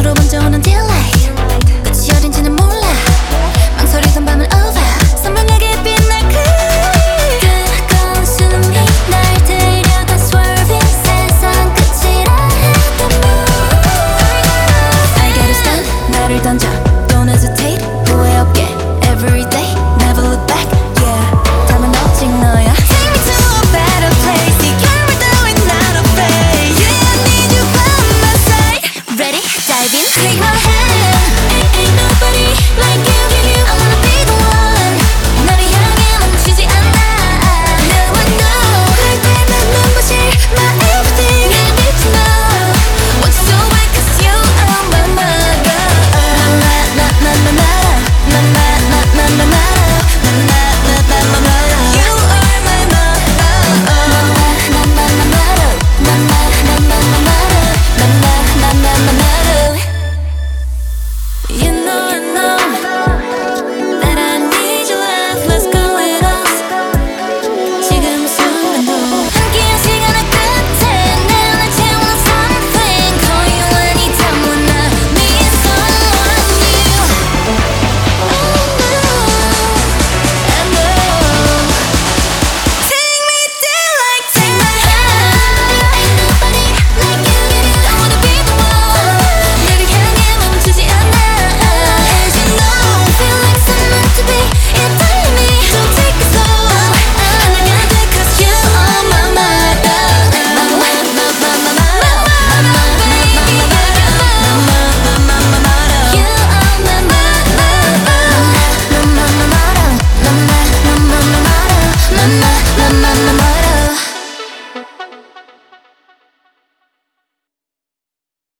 앞으로 먼저 오는 delay 끝이 어딘지는 몰라 망설이던 밤을 over 선명하게 빛날 뜨거운 숨이 날 데려가 swerving 세상 끝이라 했던 moon I gotta stand 나를 던져 Don't hesitate 후회 없게 everyday never look back yeah 다음은 오직 너야 Take me to a better place 네 결을 따윈 not afraid yeah I need you by my side Ready? Dive in Take my hand